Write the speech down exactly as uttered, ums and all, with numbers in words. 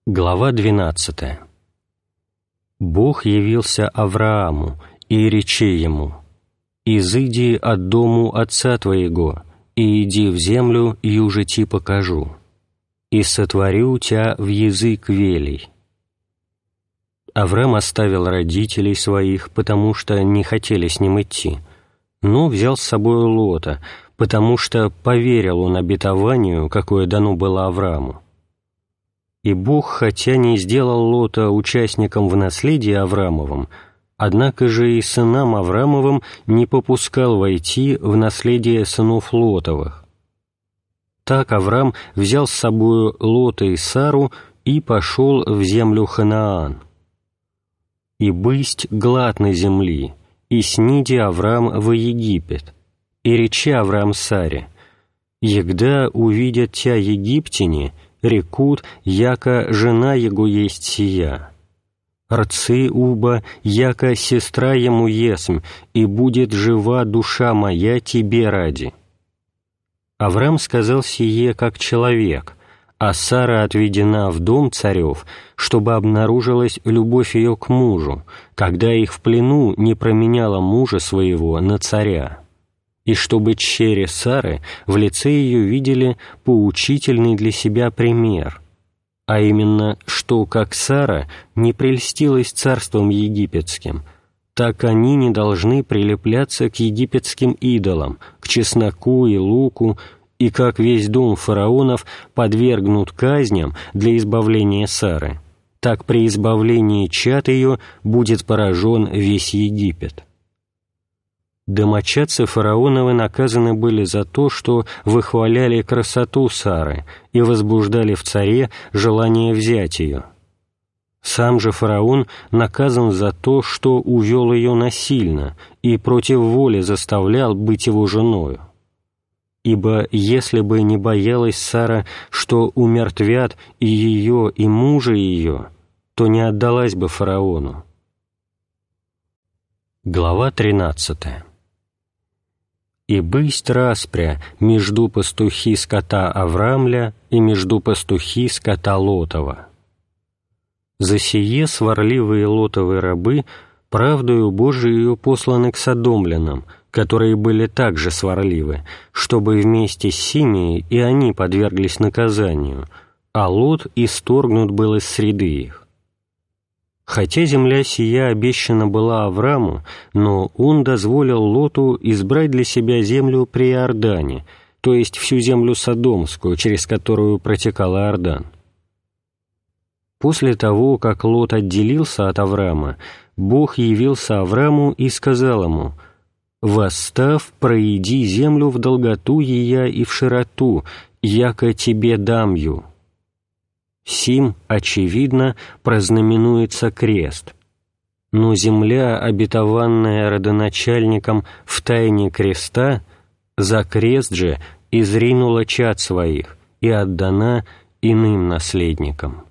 Глава двенадцатая. Бог явился Аврааму, и рече ему: «Изыди от дому отца твоего, и иди в землю, юже ти покажу, и сотворю тебя в язык велий». Авраам оставил родителей своих, потому что не хотели с ним идти, но взял с собой Лота, потому что поверил он обетованию, какое дано было Аврааму. И Бог, хотя не сделал Лота участником в наследии Авраамовом, однако же и сынам Авраамовым не попускал войти в наследие сынов Лотовых. Так Авраам взял с собою Лота и Сару и пошел в землю Ханаан. И бысть глад на земли, и сниди Авраам во Египет, и рече Авраам Саре: «Егда увидят тя египтяне, рекут, яко жена его есть сия. Рцы уба, яко сестра ему есмь, и будет жива душа моя тебе ради». Авраам сказал сие как человек, а Сара отведена в дом царев, чтобы обнаружилась любовь ее к мужу, когда их в плену не променяла мужа своего на царя, и чтобы чере Сары в лице ее видели поучительный для себя пример, а именно, что, как Сара не прельстилась царством египетским, так они не должны прилепляться к египетским идолам, к чесноку и луку, и как весь дом фараонов подвергнут казням для избавления Сары, так при избавлении чад ее будет поражен весь Египет. Домочадцы фараоновы наказаны были за то, что выхваляли красоту Сары и возбуждали в царе желание взять ее. Сам же фараон наказан за то, что увел ее насильно и против воли заставлял быть его женою. Ибо если бы не боялась Сара, что умертвят и ее, и мужа ее, то не отдалась бы фараону. Глава тринадцатая. «И бысть распря между пастухи скота Аврамля и между пастухи скота Лотова. За сие сварливые Лотовы рабы правдою Божией посланы к содомлянам, которые были также сварливы, чтобы вместе с сими и они подверглись наказанию, а Лот исторгнут был из среды их. Хотя земля сия обещана была Аврааму, но он дозволил Лоту избрать для себя землю при Иордане, то есть всю землю Содомскую, через которую протекал Иордан. После того, как Лот отделился от Авраама, Бог явился Аврааму и сказал ему: «Восстав, проиди землю в долготу ея и в широту, яко тебе дамью». Сим, очевидно, прознаменуется крест. Но земля, обетованная родоначальником в тайне креста, за крест же изринула чад своих и отдана иным наследникам.